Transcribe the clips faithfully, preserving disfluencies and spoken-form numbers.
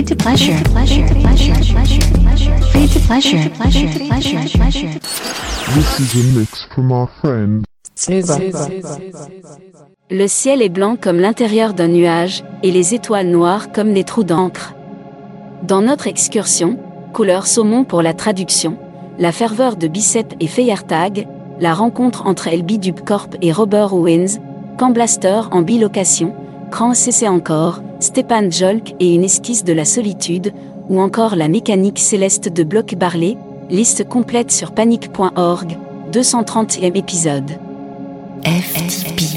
to pleasure, pleasure, pleasure, pleasure, pleasure, free to pleasure, pleasure, pleasure, pleasure. This is a mix from our friend Snuba. Le ciel est blanc comme l'intérieur d'un nuage, et les étoiles noires comme les trous d'encre. Dans notre excursion, couleur saumon pour la traduction, la ferveur de Bicep et Feiertag, la rencontre entre L B Dubcorp et Robert Owens, Camp Blaster en bilocation, Cran C C encore, Stéphane Jolk et une esquisse de la solitude, ou encore la mécanique céleste de Bloch Barley, liste complète sur panic point org, deux cent trentième épisode. F T P.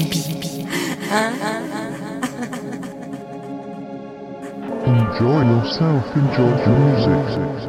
Enjoy yourself, enjoy the music.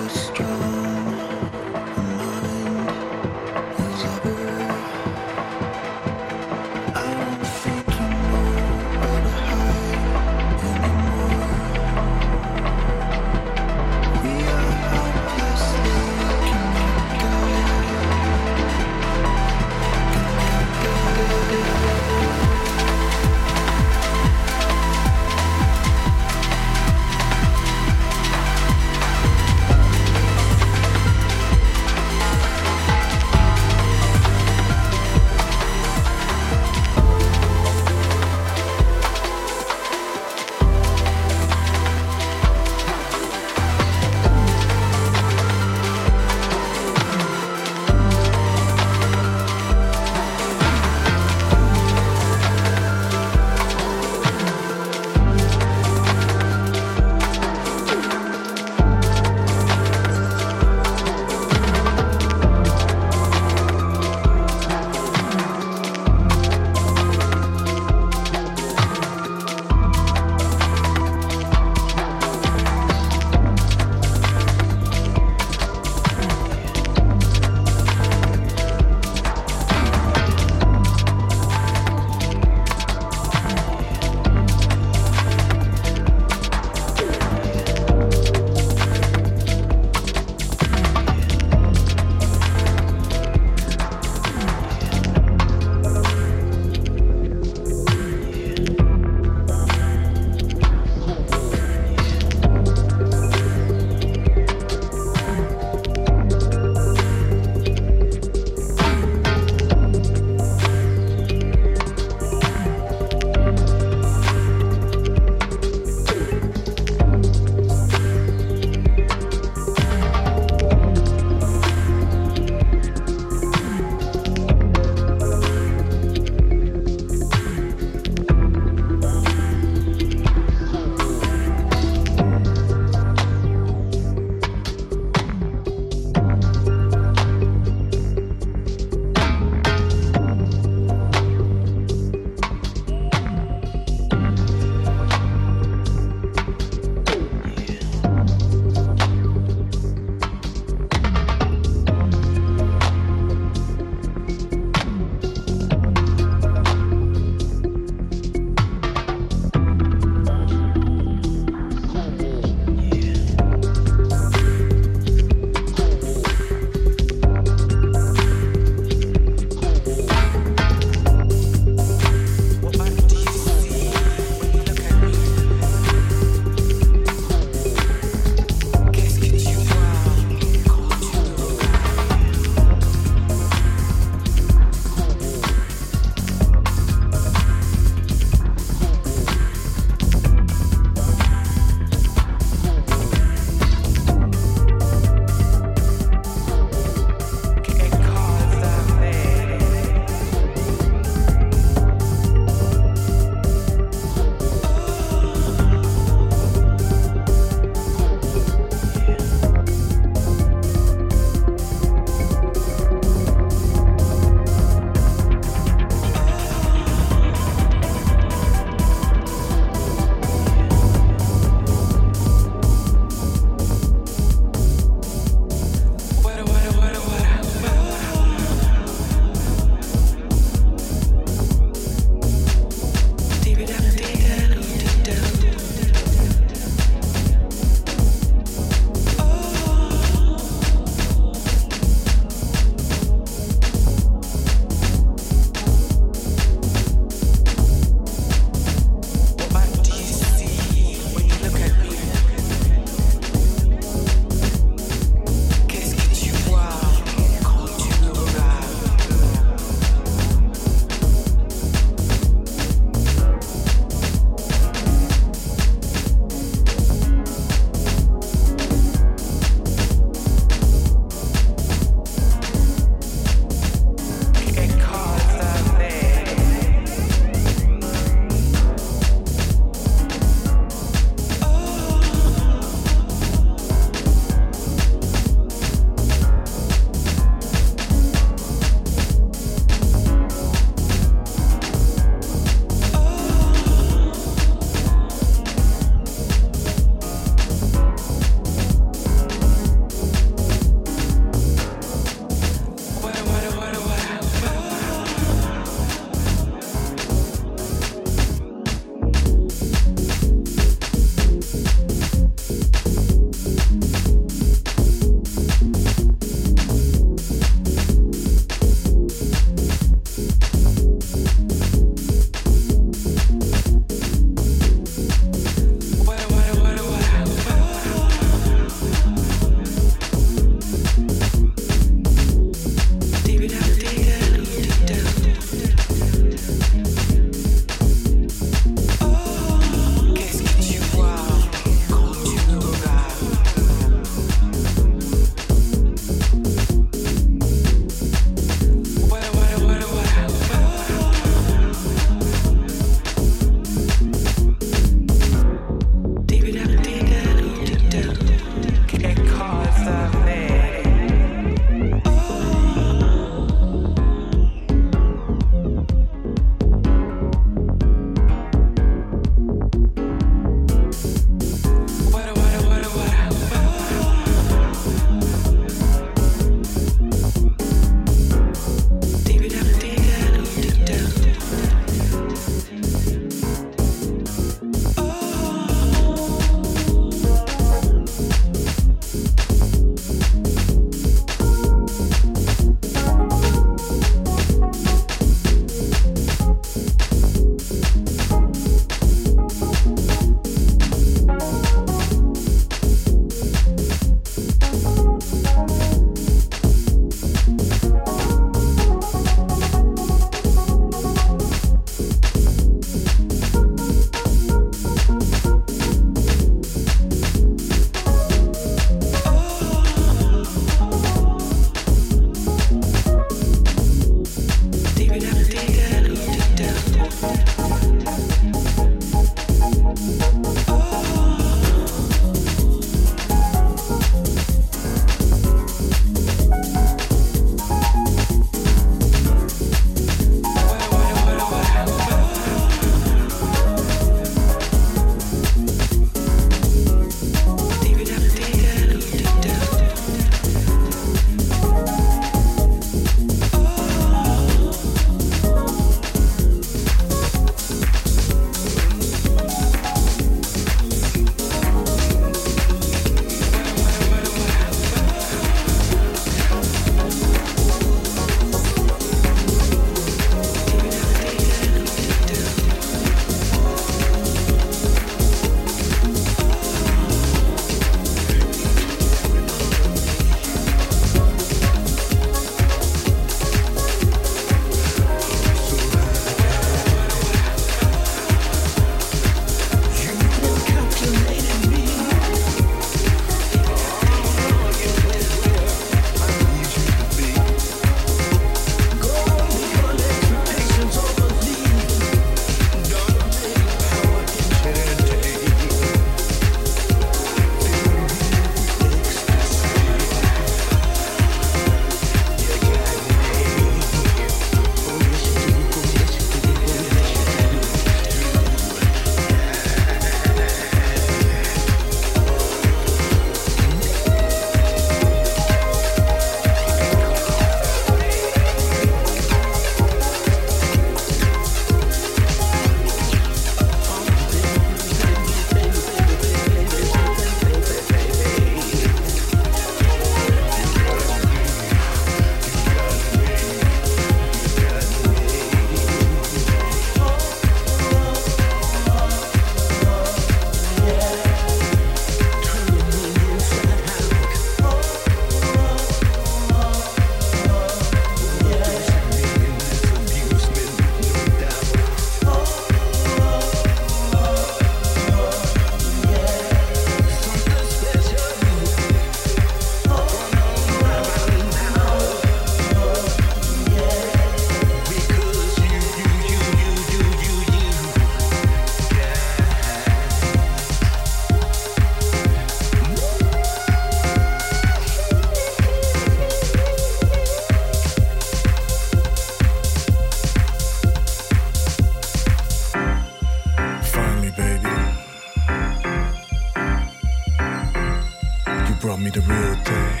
me the real thing.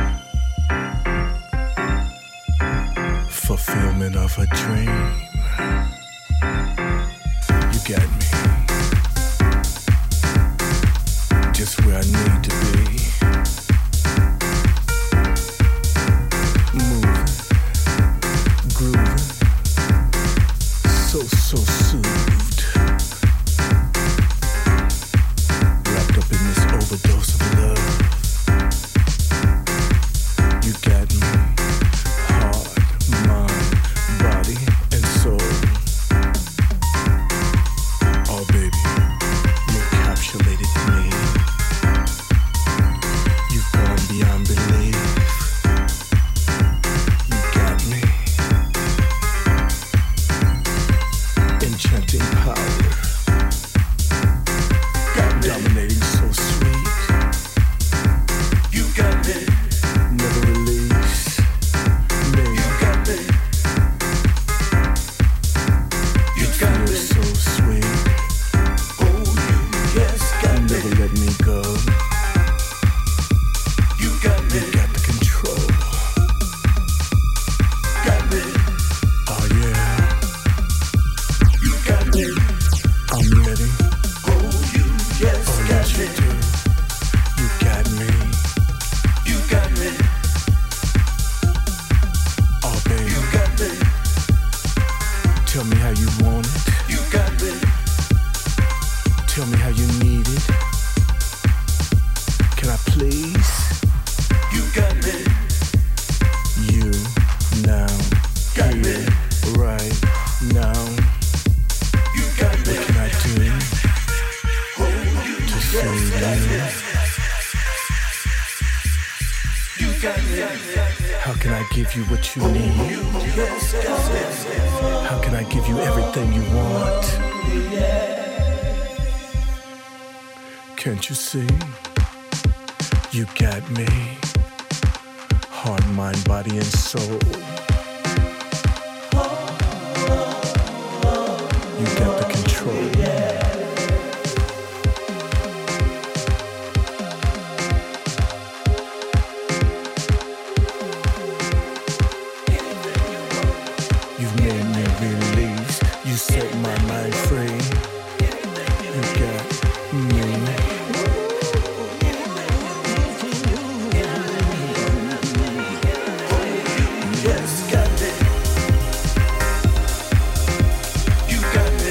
Fulfillment of a dream. You got me just where I need to be. Moving, grooving, so, so soothed. Wrapped up in this overdose of love. You got me, heart, mind, body, and soul. Oh baby, you encapsulated me. You've gone beyond belief. You got me. Enchanting power. Dominating so sweet. You got me. Never release me. You got me. You got me. So sweet. Oh, you yes got me. Never let me go. You got me. You got the control. Got me. Oh yeah. You got me. I'm ready. Oh, you yes oh, got yes, me. You do. You got me. You got me. Oh baby. You got me. Tell me how you want it. You got me. Tell me how you need it. Can I please? You got me. You now. Got here, me. Right now. You got me. What can I do to save you? You got me. How can I give you what you need? How can I give you everything you want? Can't you see? You got me. Heart, mind, body, and soul. You got the control. You've made me release. You set my mind free. You got me. Yes, got me. You got me.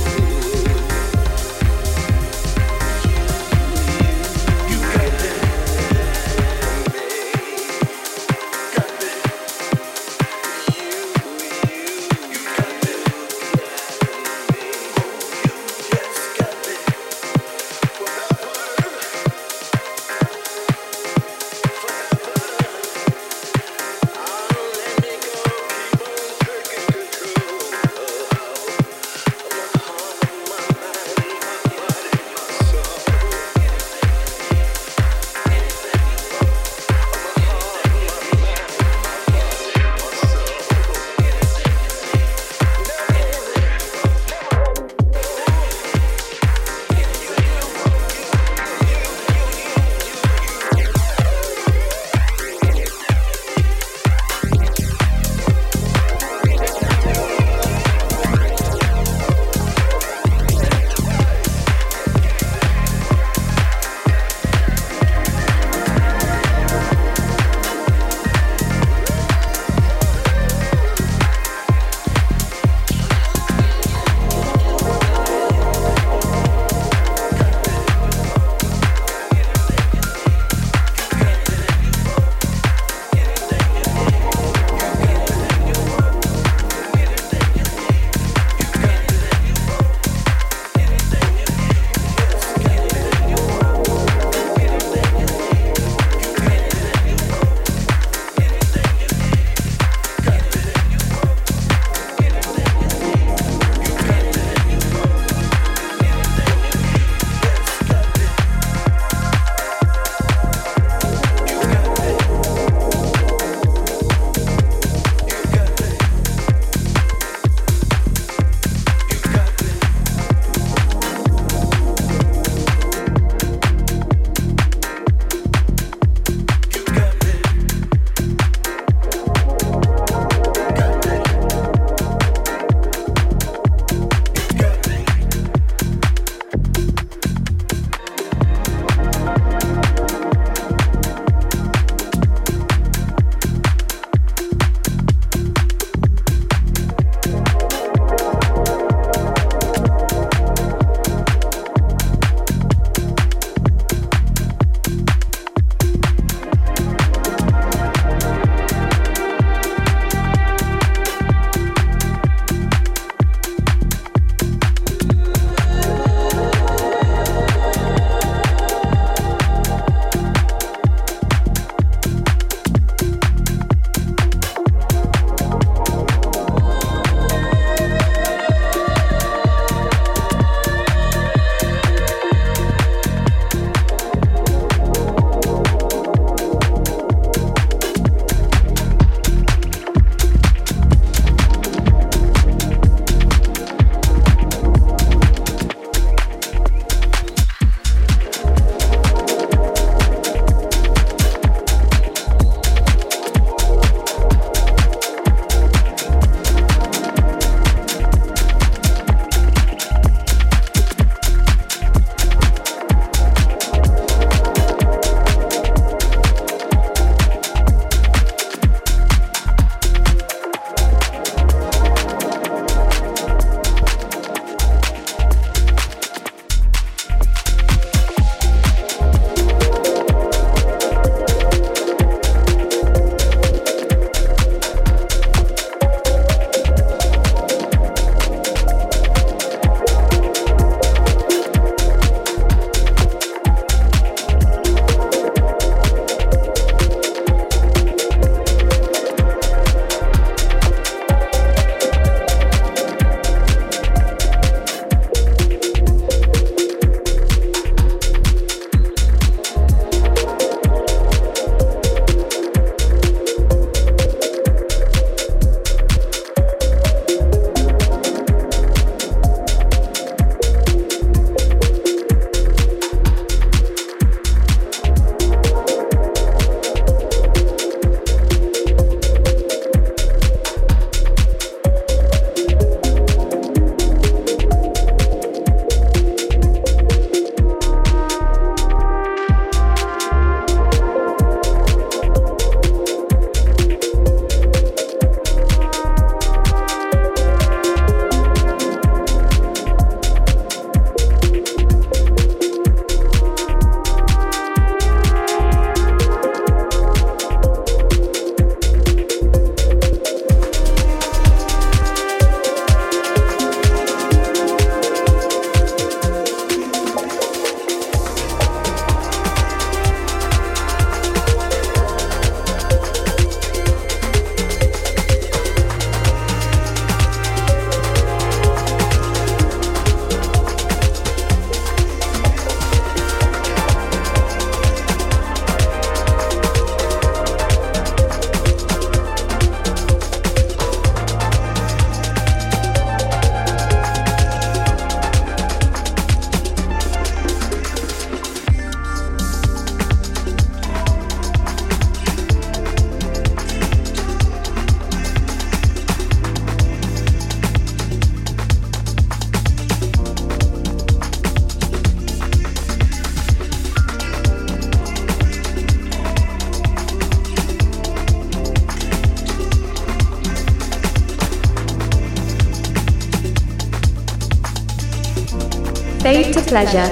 You got me. Fade to Pleasure.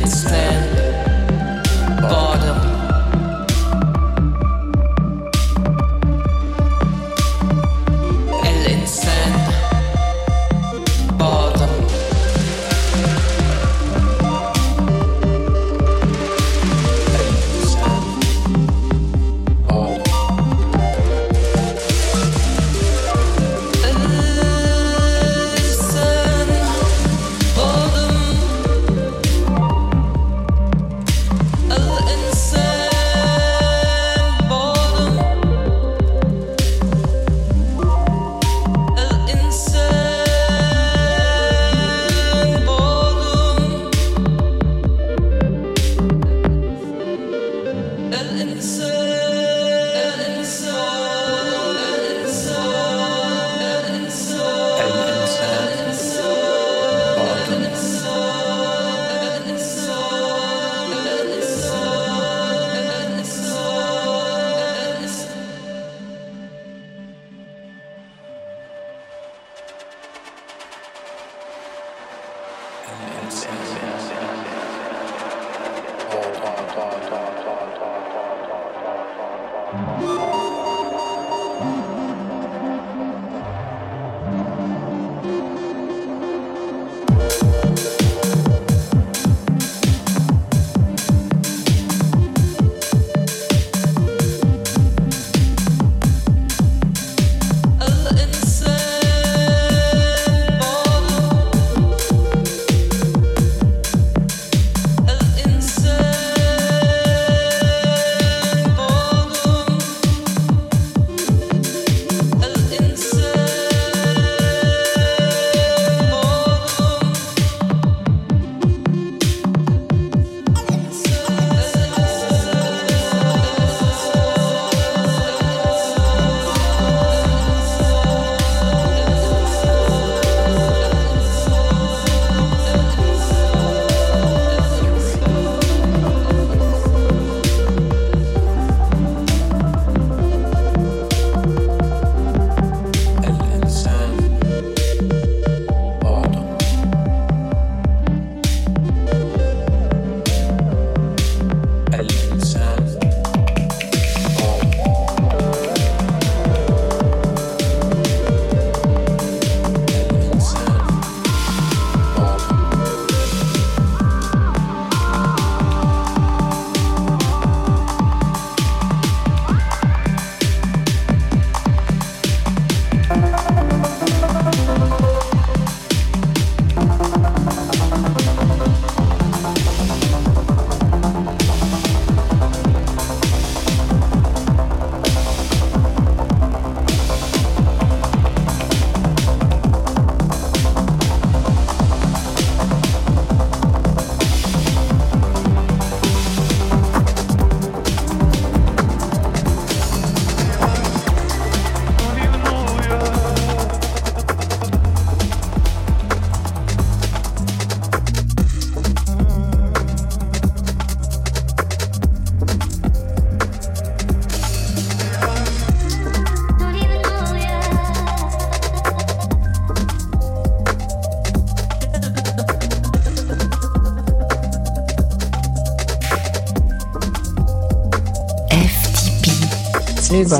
Snooba.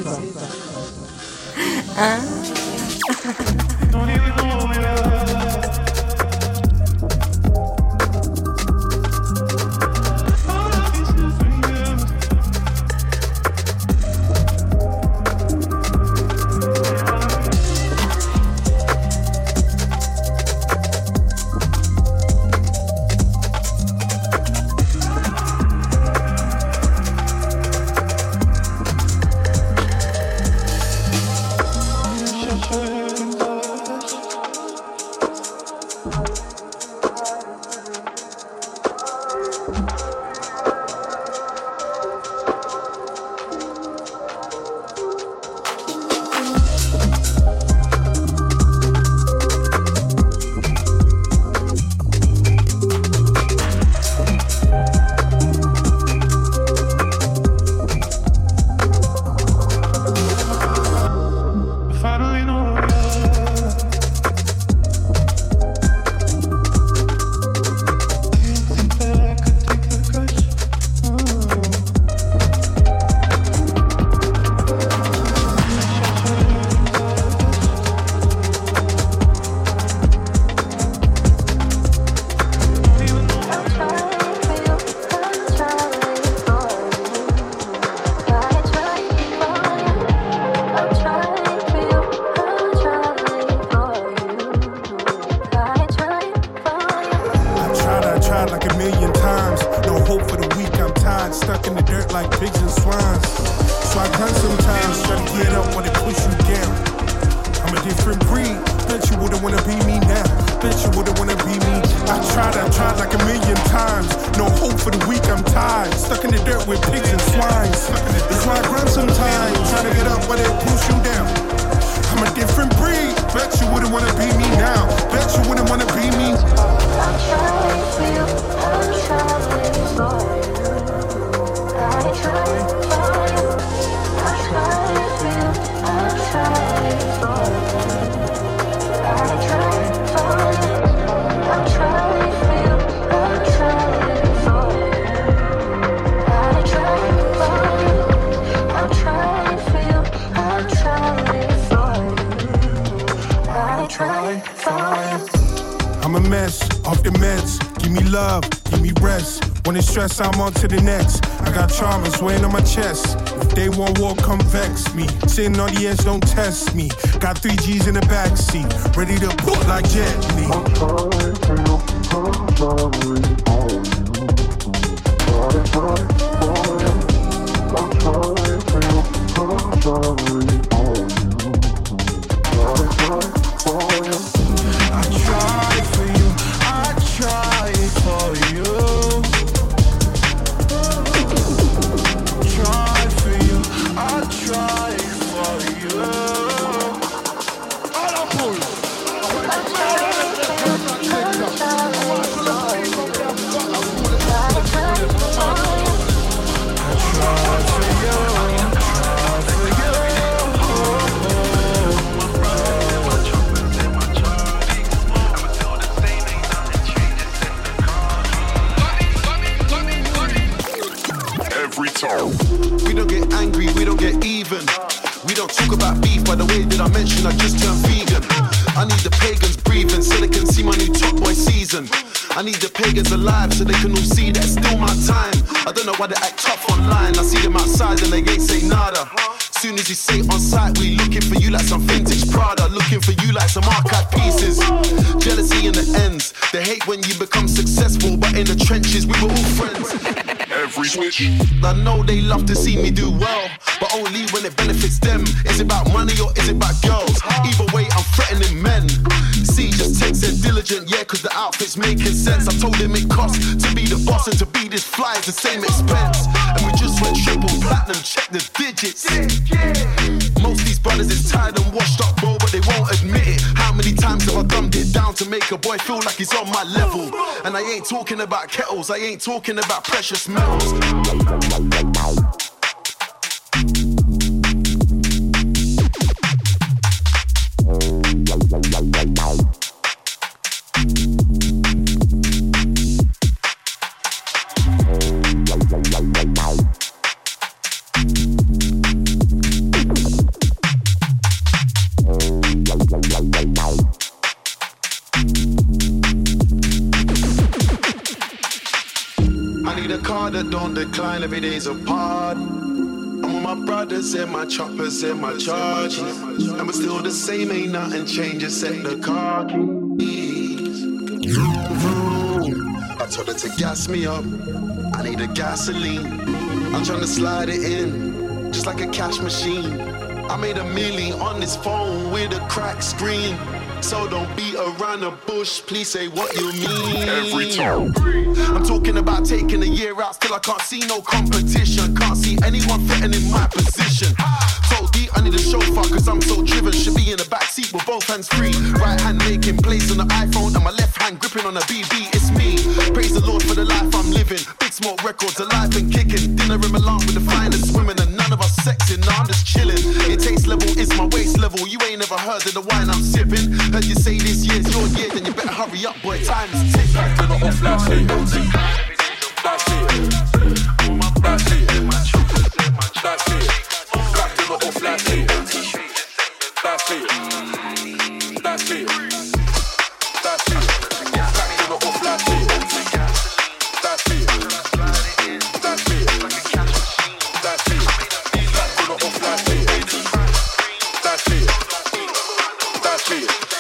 Hein? million times. No hope for the weak, I'm tired. Stuck in the dirt like pigs and swines. So I grind sometimes, try to get up when they push you down. I'm a different breed. Bet you wouldn't wanna be me now. Bet you wouldn't wanna be me. I tried, I tried like a million times. No hope for the weak, I'm tired. Stuck in the dirt with pigs and swines. That's why I grind sometimes, try to get up when they push you down. I'm a different breed. Bet you wouldn't wanna be me now. Bet you wouldn't wanna be me. I'm trying for you. I'm trying for you. I try for you. I'm trying for you. I'm trying for you. I try for you. I'm trying for you. I'm trying for you. I try for you. I'm trying for you. I'm trying for you. I try for you. I'm a mess, off the meds. Give me love, give me rest. When it's stress, I'm on to the next. I got traumas weighing on my chest. If they won't walk, come vex me. Sitting on the edge, don't test me. Got three G's in the backseat, ready to pull like Jet Li. I'm trying to feel, I'm sorry for you. Try, try, for you. I'm trying to feel, I'm sorry for you. Try, try, for you. I try for you, I try for you. Try for you, I try for you. All I pull. We don't get angry, we don't get even. We don't talk about beef by the way that I mentioned I just turned vegan. I need the pagans breathing so they can see my new Top Boy season. I need the pagans alive so they can all see that it's still my time. I don't know why they act tough online. I see them outside and they ain't say nada. Soon as you say on site, we looking for you like some vintage Prada. Looking for you like some archive pieces. Jealousy in the ends. They hate when you become successful, but in the trenches we were all friends. Every switch. I know they love to see me do well, but only when it benefits them. Is it about money or is it about girls? Either way, I'm threatening men. See, just text said diligent, yeah, cause the outfit's making sense. I told him it costs to be the boss and to be this fly is the same expense. And we just went triple platinum, check the digits. Most of these brothers is tired and washed up, bro, but they won't admit it. How many times have I dumbed it down to make a boy feel like he's on my level? And I ain't talking about kettles, I ain't talking about precious metals. I need a car that don't decline every day's apart. I'm with my brothers and my choppers and my charges, and we're still the same, ain't nothing changed except the car keys. I told her to gas me up, I need a gasoline. I'm trying to slide it in, just like a cash machine. I made a million on this phone with a cracked screen. So don't beat around the bush, please say what you mean. Every time. I'm talking about taking a year out, still I can't see no competition. Can't see anyone threatening my position. Told D I need a chauffeur cause I'm so driven. Should be in the back seat with both hands free. Right hand making plays on the iPhone and my left hand gripping on the B B. It's me. Praise the Lord for the life I'm living. Big Smoke Records, alive and kicking. Dinner in Milan with the finest women and none of us sexing. Nah, I'm just chilling. Your taste level is my waist level. You ain't never heard of the wine I'm sipping. Heard you say this year's your year, then you better hurry up, boy. Time's ticking. Back to the off last year. Last year. Last year. Last year. Back to the off last year. Last year. Last year. Last year. Back to the off last year. Last year. Last year. Last year. Back to the off last year. Last year. Last year.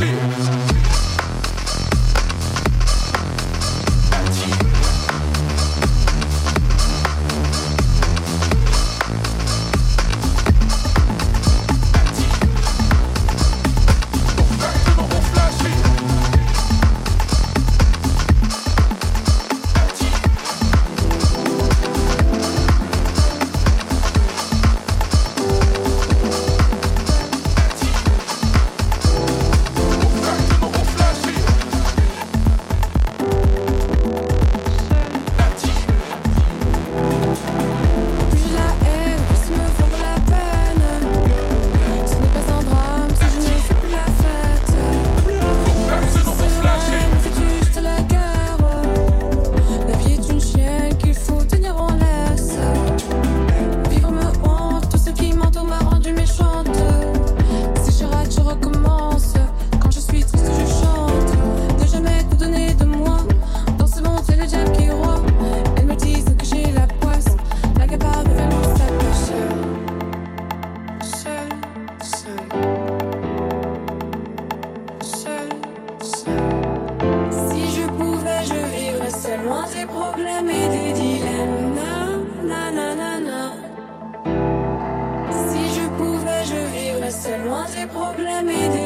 loin des problèmes et des